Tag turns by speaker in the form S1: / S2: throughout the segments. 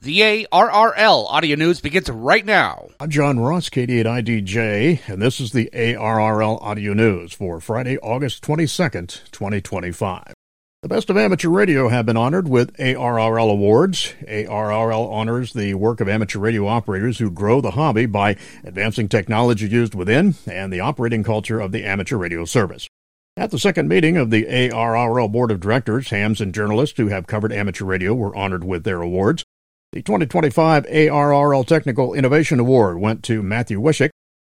S1: The ARRL Audio News begins right now.
S2: I'm John Ross, KD8IDJ, and this is the ARRL Audio News for Friday, August 22nd, 2025. The Best of Amateur Radio have been honored with ARRL awards. ARRL honors the work of amateur radio operators who grow the hobby by advancing technology used within and the operating culture of the amateur radio service. At the second meeting of the ARRL Board of Directors, hams and journalists who have covered amateur radio were honored with their awards. The 2025 ARRL Technical Innovation Award went to Matthew Wishick,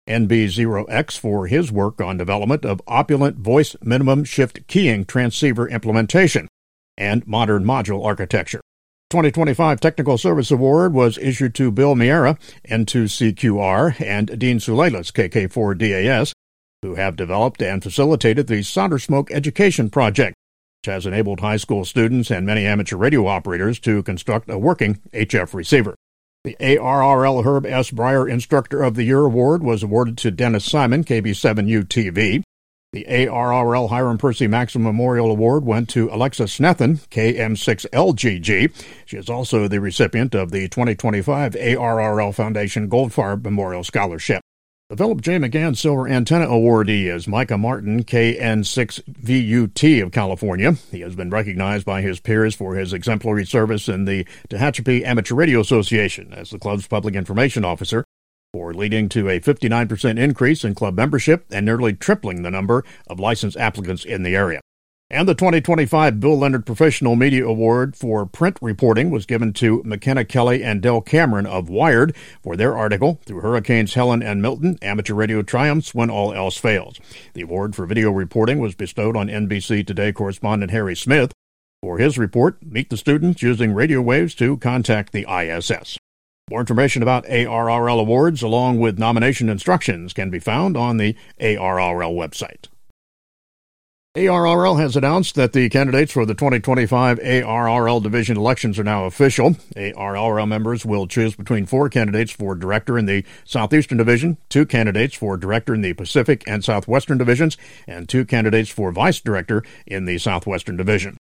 S2: NB0X, for his work on development of opulent voice minimum shift keying transceiver implementation and modern module architecture. 2025 Technical Service Award was issued to Bill Miera, N2CQR, and Dean Suleilas, KK4DAS, who have developed and facilitated the Solder Smoke Education Project, which has enabled high school students and many amateur radio operators to construct a working HF receiver. The ARRL Herb S. Breyer Instructor of the Year Award was awarded to Dennis Simon, KB7UTV. The ARRL Hiram Percy Maxim Memorial Award went to Alexa Snethan, KM6LGG. She is also the recipient of the 2025 ARRL Foundation Goldfarb Memorial Scholarship. The Philip J. McGann Silver Antenna Awardee is Micah Martin, KN6VUT of California. He has been recognized by his peers for his exemplary service in the Tehachapi Amateur Radio Association as the club's public information officer, for leading to a 59% increase in club membership and nearly tripling the number of licensed applicants in the area. And the 2025 Bill Leonard Professional Media Award for print reporting was given to McKenna Kelly and Del Cameron of Wired for their article, Through Hurricanes Helen and Milton, Amateur Radio Triumphs When All Else Fails. The award for video reporting was bestowed on NBC Today correspondent Harry Smith for his report, Meet the Students Using Radio Waves to Contact the ISS. More information about ARRL awards along with nomination instructions can be found on the ARRL website. ARRL has announced that the candidates for the 2025 ARRL division elections are now official. ARRL members will choose between 4 candidates for director in the Southeastern Division, 2 candidates for director in the Pacific and Southwestern Divisions, and 2 candidates for vice director in the Southwestern Division.